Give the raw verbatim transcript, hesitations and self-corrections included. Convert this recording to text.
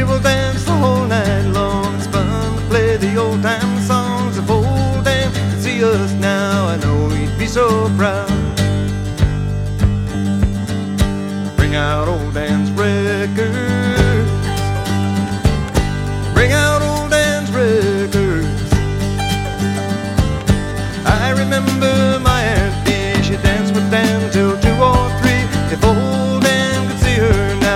will dance the whole night long. It's fun to play the old time songs. If old Dan could see us now, I know he'd be so proud. Bring out old Dan